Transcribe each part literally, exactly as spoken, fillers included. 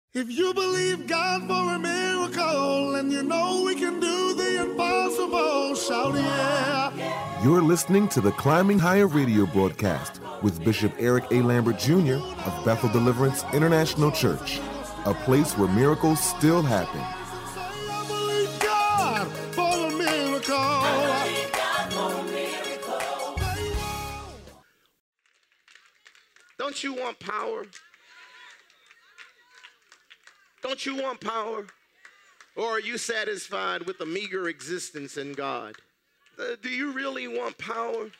If you believe God for a miracle and you know we can do the impossible, shout yeah. You're listening to the Climbing Higher radio broadcast with Bishop Eric A. Lambert Junior of Bethel Deliverance International Church, a place where miracles still happen. I believe God for a miracle. I believe God for a miracle. Don't you want power? Don't you want power? Or are you satisfied with a meager existence in God? Uh, do you really want power?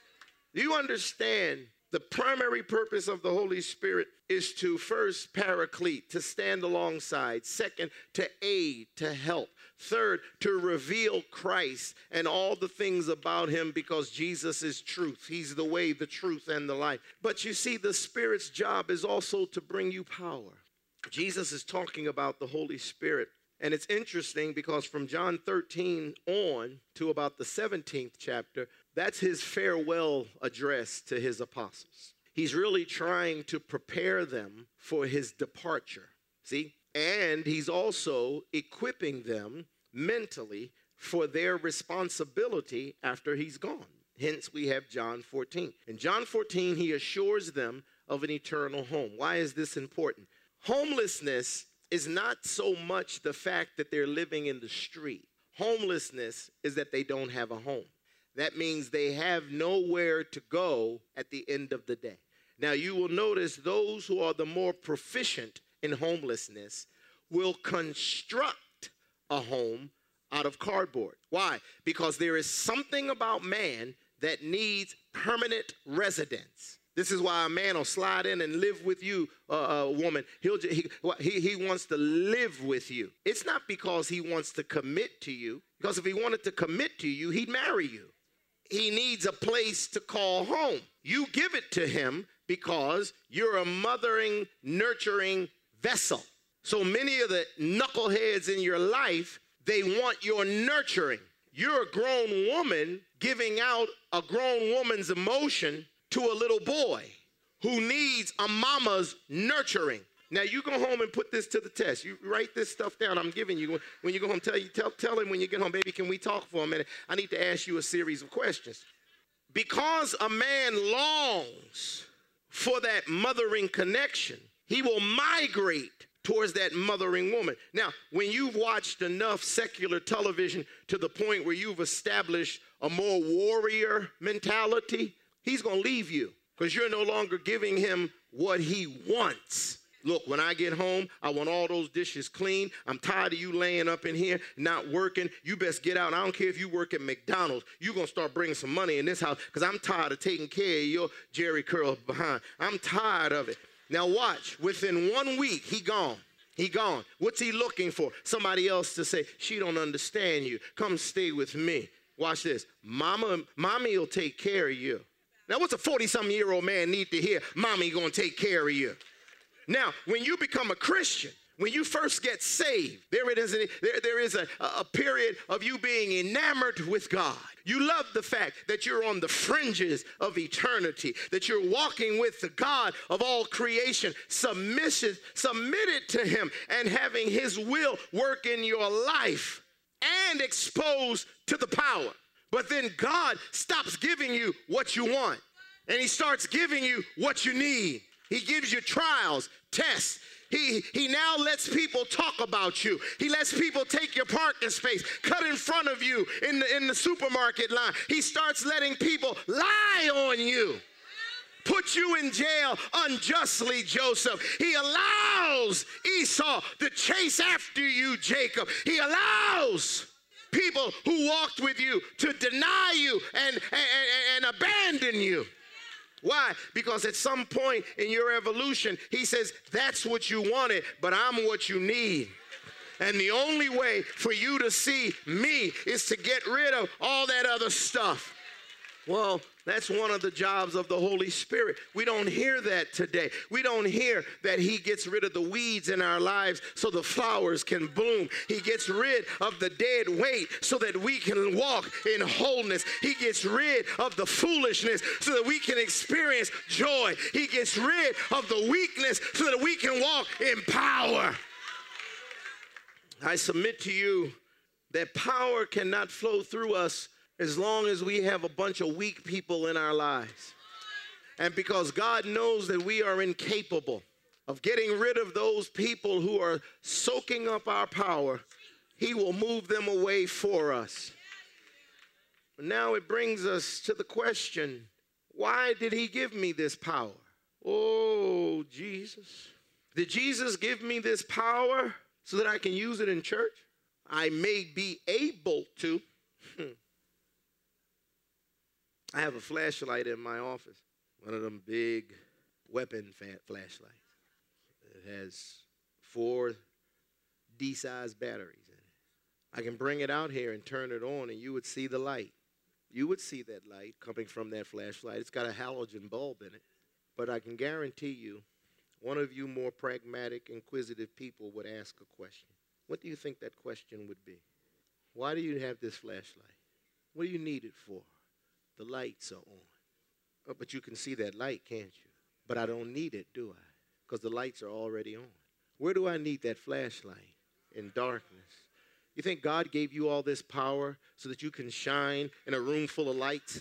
Do you understand the primary purpose of the Holy Spirit is to first paraclete, to stand alongside. Second, to aid, to help. Third, to reveal Christ and all the things about him, because Jesus is truth. He's the way, the truth, and the life. But you see, the Spirit's job is also to bring you power. Jesus is talking about the Holy Spirit. And it's interesting because from John thirteen on to about the seventeenth chapter, that's his farewell address to his apostles. He's really trying to prepare them for his departure, see? And he's also equipping them mentally for their responsibility after he's gone. Hence, we have John fourteen. In John fourteen, he assures them of an eternal home. Why is this important? Homelessness is not so much the fact that they're living in the street. Homelessness is that they don't have a home. That means they have nowhere to go at the end of the day. Now, you will notice those who are the more proficient in homelessness will construct a home out of cardboard. Why? Because there is something about man that needs permanent residence. This is why a man will slide in and live with you, uh, uh, woman. He'll he, he he wants to live with you. It's not because he wants to commit to you, because if he wanted to commit to you, he'd marry you. He needs a place to call home. You give it to him because you're a mothering, nurturing vessel. So many of the knuckleheads in your life, they want your nurturing. You're a grown woman giving out a grown woman's emotion to a little boy who needs a mama's nurturing. Now, you go home and put this to the test. You write this stuff down I'm giving you. When you go home, tell, you, tell, tell him when you get home, baby, can we talk for a minute? I need to ask you a series of questions. Because a man longs for that mothering connection, he will migrate towards that mothering woman. Now, when you've watched enough secular television to the point where you've established a more warrior mentality, he's going to leave you because you're no longer giving him what he wants. Look, when I get home, I want all those dishes clean. I'm tired of you laying up in here, not working. You best get out. I don't care if you work at McDonald's. You're going to start bringing some money in this house because I'm tired of taking care of your Jerry curl behind. I'm tired of it. Now watch. Within one week, he gone. He gone. What's he looking for? Somebody else to say, she don't understand you. Come stay with me. Watch this. Mama, mommy will take care of you. Now, what's a forty-something-year-old man need to hear? Mommy gonna take care of you. Now, when you become a Christian, when you first get saved, there it is, there, there is a, a period of you being enamored with God. You love the fact that you're on the fringes of eternity, that you're walking with the God of all creation, submission, submitted to him and having his will work in your life and exposed to the power. But then God stops giving you what you want, and he starts giving you what you need. He gives you trials, tests. He, he now lets people talk about you. He lets people take your parking space, cut in front of you in the, in the supermarket line. He starts letting people lie on you, put you in jail unjustly, Joseph. He allows Esau to chase after you, Jacob. He allows people who walked with you to deny you and, and, and abandon you. Why? Because at some point in your evolution, he says, that's what you wanted, but I'm what you need. And the only way for you to see me is to get rid of all that other stuff. Well, that's one of the jobs of the Holy Spirit. We don't hear that today. We don't hear that he gets rid of the weeds in our lives so the flowers can bloom. He gets rid of the dead weight so that we can walk in wholeness. He gets rid of the foolishness so that we can experience joy. He gets rid of the weakness so that we can walk in power. I submit to you that power cannot flow through us as long as we have a bunch of weak people in our lives. And because God knows that we are incapable of getting rid of those people who are soaking up our power, he will move them away for us. Now it brings us to the question, why did he give me this power? Oh, Jesus. Did Jesus give me this power so that I can use it in church? I may be able to. I have a flashlight in my office, one of them big weapon flashlights. It has four D-sized batteries in it. I can bring it out here and turn it on, and you would see the light. You would see that light coming from that flashlight. It's got a halogen bulb in it. But I can guarantee you, one of you more pragmatic, inquisitive people would ask a question. What do you think that question would be? Why do you have this flashlight? What do you need it for? The lights are on. Oh, but you can see that light, can't you? But I don't need it, do I? Because the lights are already on. Where do I need that flashlight? In darkness. You think God gave you all this power so that you can shine in a room full of lights?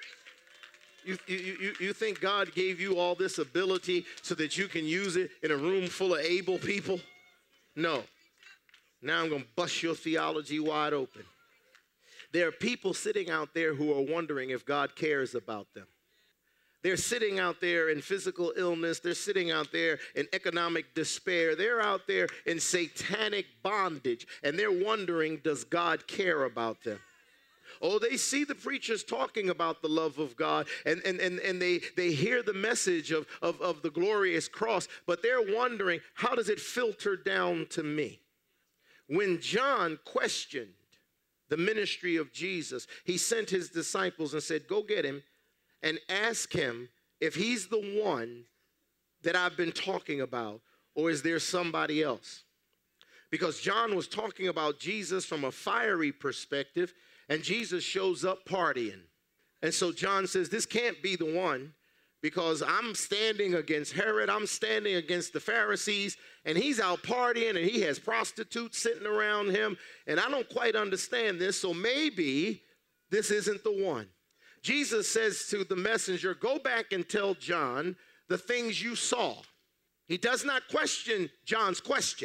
You, you, you, you think God gave you all this ability so that you can use it in a room full of able people? No. Now I'm going to bust your theology wide open. There are people sitting out there who are wondering if God cares about them. They're sitting out there in physical illness. They're sitting out there in economic despair. They're out there in satanic bondage, and they're wondering, does God care about them? Oh, they see the preachers talking about the love of God, and, and, and, and they, they hear the message of, of, of the glorious cross, but they're wondering, how does it filter down to me? When John questioned the ministry of Jesus, he sent his disciples and said, go get him and ask him if he's the one that I've been talking about, or is there somebody else? Because John was talking about Jesus from a fiery perspective, and Jesus shows up partying. And so John says, this can't be the one, because I'm standing against Herod, I'm standing against the Pharisees, and he's out partying, and he has prostitutes sitting around him, and I don't quite understand this, so maybe this isn't the one. Jesus says to the messenger, go back and tell John the things you saw. He does not question John's question.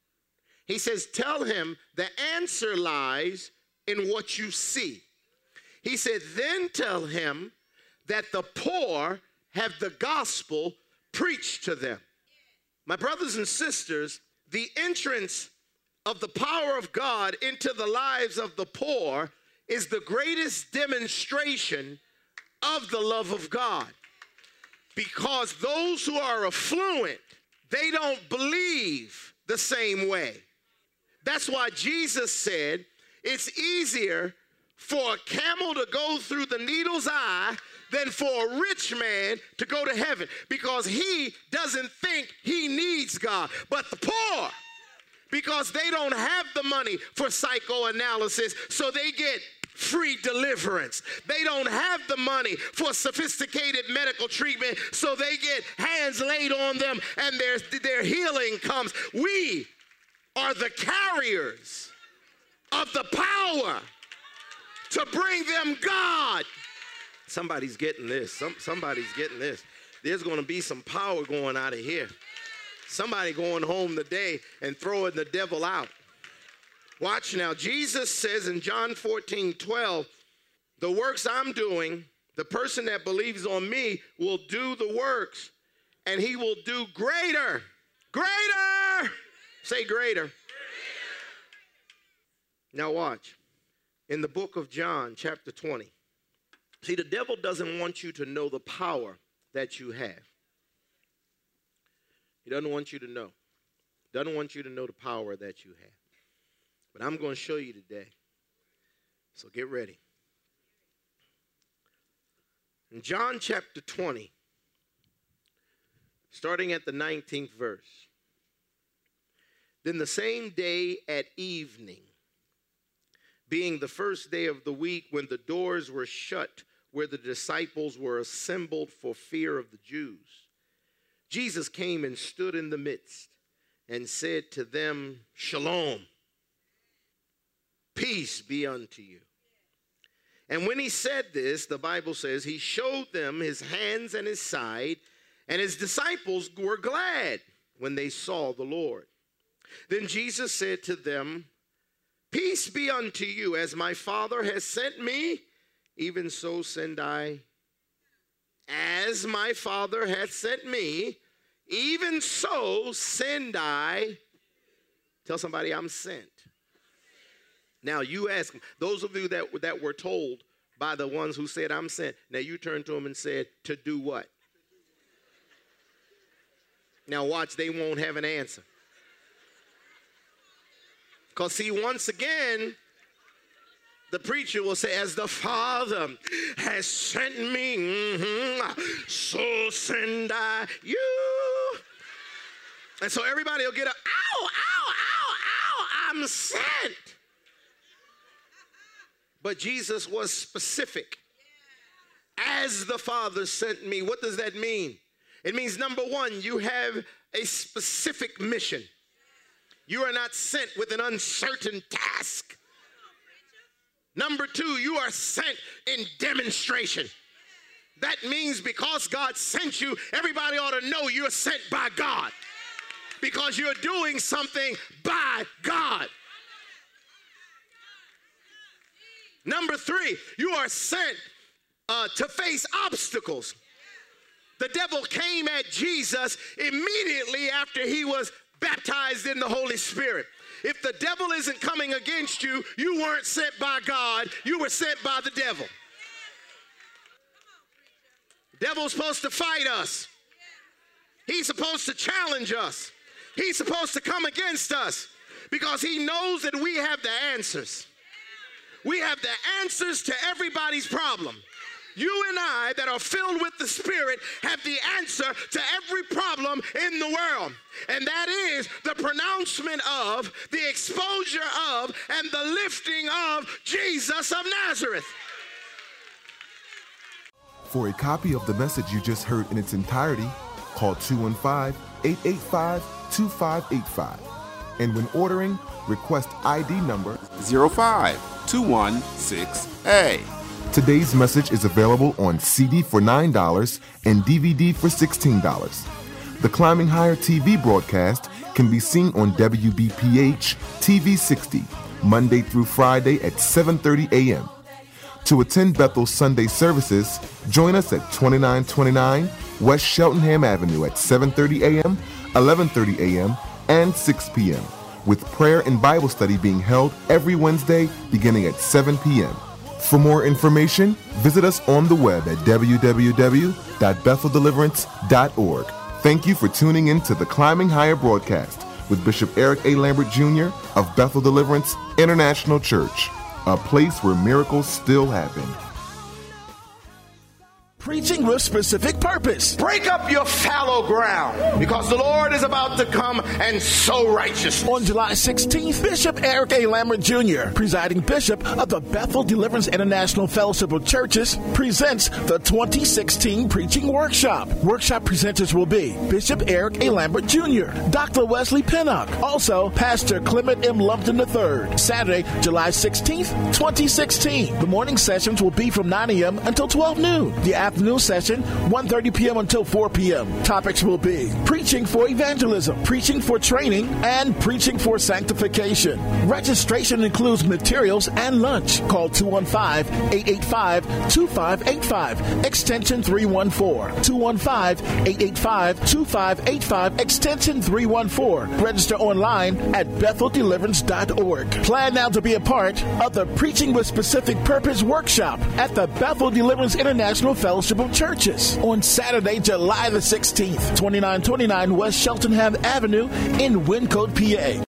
He says, tell him the answer lies in what you see. He said, then tell him that the poor have the gospel preached to them. My brothers and sisters, the entrance of the power of God into the lives of the poor is the greatest demonstration of the love of God. Because those who are affluent, they don't believe the same way. That's why Jesus said, it's easier for a camel to go through the needle's eye than for a rich man to go to heaven, because he doesn't think he needs God. But the poor, because they don't have the money for psychoanalysis, so they get free deliverance. They don't have the money for sophisticated medical treatment, so they get hands laid on them and their, their healing comes. We are the carriers of the power to bring them God. Somebody's getting this. Some, somebody's getting this. There's going to be some power going out of here. Somebody going home today and throwing the devil out. Watch now. Jesus says in John fourteen twelve, the works I'm doing, the person that believes on me will do the works, and he will do greater. Greater. Say greater. Greater. Now watch. In the book of John, chapter twenty. See, the devil doesn't want you to know the power that you have. He doesn't want you to know. Doesn't want you to know the power that you have. But I'm going to show you today. So get ready. In John chapter twenty, starting at the nineteenth verse. Then the same day at evening, being the first day of the week, when the doors were shut, where the disciples were assembled for fear of the Jews, Jesus came and stood in the midst and said to them, Shalom, peace be unto you. And when he said this, the Bible says, he showed them his hands and his side, and his disciples were glad when they saw the Lord. Then Jesus said to them, peace be unto you. As my Father has sent me, even so send I. As my Father hath sent me, even so send I. Tell somebody I'm sent. Now you ask them, those of you that, that were told by the ones who said I'm sent, now you turn to them and said, to do what? Now watch, they won't have an answer. Because see, once again, the preacher will say, as the Father has sent me, mm-hmm, so send I you. And so everybody will get up, ow, ow, ow, ow, I'm sent. But Jesus was specific. As the Father sent me. What does that mean? It means, number one, you have a specific mission. You are not sent with an uncertain task. Number two, you are sent in demonstration. That means because God sent you, everybody ought to know you're sent by God. Because you're doing something by God. Number three, you are sent uh, to face obstacles. The devil came at Jesus immediately after he was baptized in the Holy Spirit. If the devil isn't coming against you, you weren't sent by God, you were sent by the devil. The devil's supposed to fight us. He's supposed to challenge us. He's supposed to come against us because he knows that we have the answers. We have the answers to everybody's problem. You and I that are filled with the Spirit have the answer to every problem in the world. And that is the pronouncement of, the exposure of, and the lifting of Jesus of Nazareth. For a copy of the message you just heard in its entirety, call two one five, eight eight five, two five eight five. And when ordering, request I D number zero five two one six A. Today's message is available on C D for nine dollars and D V D for sixteen dollars. The Climbing Higher T V broadcast can be seen on W B P H T V sixty, Monday through Friday at seven thirty a.m. To attend Bethel's Sunday services, join us at twenty-nine twenty-nine West Cheltenham Avenue at seven thirty a.m., eleven thirty a.m., and six p.m., with prayer and Bible study being held every Wednesday beginning at seven p.m. For more information, visit us on the web at w w w dot bethel deliverance dot org. Thank you for tuning in to the Climbing Higher broadcast with Bishop Eric A. Lambert Junior of Bethel Deliverance International Church, a place where miracles still happen. Preaching with specific purpose. Break up your fallow ground, because the Lord is about to come and sow righteousness. On July sixteenth, Bishop Eric A. Lambert Junior, presiding bishop of the Bethel Deliverance International Fellowship of Churches, presents the twenty sixteen Preaching Workshop. Workshop presenters will be Bishop Eric A. Lambert Junior, Doctor Wesley Pinnock, also Pastor Clement M. Lumpton the third. Saturday, July sixteenth, twenty sixteen. The morning sessions will be from nine a.m. until twelve noon. The afternoon session, one thirty p.m. until four p.m. Topics will be preaching for evangelism, preaching for training, and preaching for sanctification. Registration includes materials and lunch. Call two one five, eight eight five, two five eight five, extension three one four. two one five, eight eight five, two five eight five, extension three one four. Register online at bethel deliverance dot org. Plan now to be a part of the Preaching with Specific Purpose workshop at the Bethel Deliverance International Fellowship of Churches on Saturday, July the sixteenth, twenty-nine twenty-nine West Cheltenham Avenue in Wyncote, P A.